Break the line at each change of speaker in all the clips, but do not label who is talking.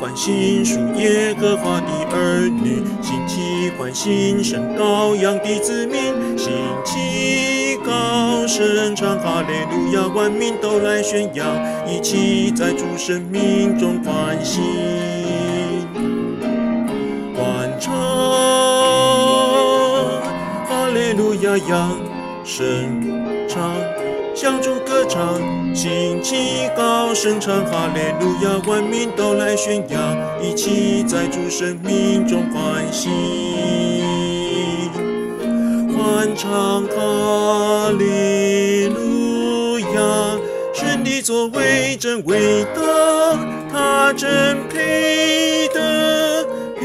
欢欣属耶和华的儿女，兴起欢欣神羔羊的子民，兴起高声唱哈利路亚，万民都来宣扬，一起在主生命中欢喜。欢唱哈利路亚，扬声唱，向主歌唱，兴起高声唱哈利路亚，万民都来宣扬，一起在主生命中欢喜。欢唱哈利路亚，神的作为真伟大，他真配得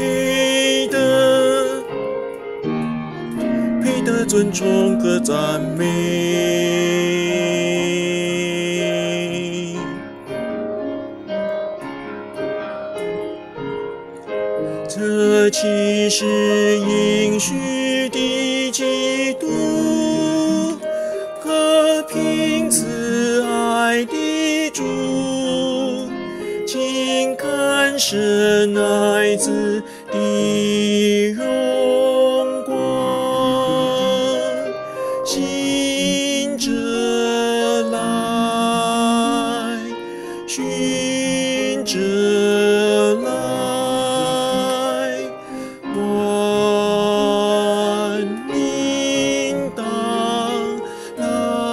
尊崇和赞美。这岂是应许的基督，和平慈爱的主，请看神爱子的荣光，行者来，寻者来，万民当来，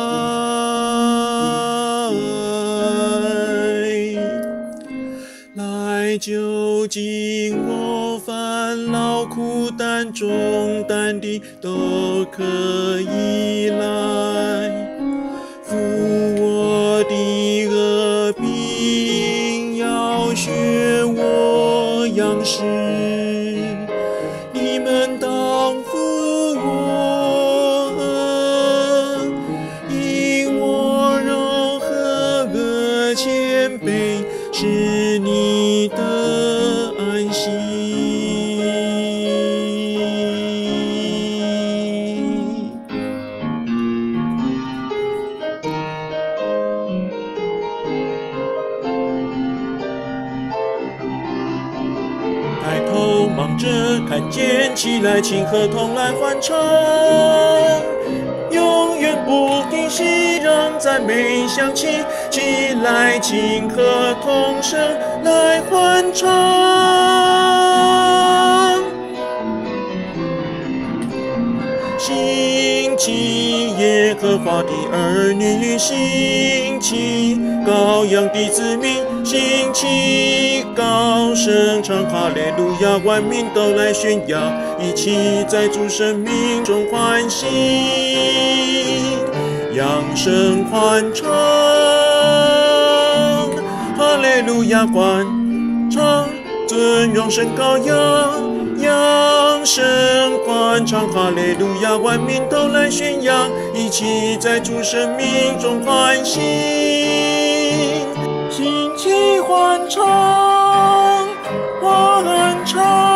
来就近我烦劳苦担重担的都可以来，负我的恶病，要学我样式，你们当负我，因我柔和谦卑，是你的安息。抬头望着看见，起来请和同来欢唱，永远不停息，让赞美响起，起来请和同声来欢唱。兴起耶和华的儿女，兴起羔羊的子民，兴起高声唱哈利路亚，万民都来宣扬，一起在主生命中欢喜。扬声欢唱哈利路亚，欢唱尊荣神羔羊，扬声欢唱哈利路亚，万民都来宣扬，一起在主生命中欢喜。兴起欢唱，欢唱。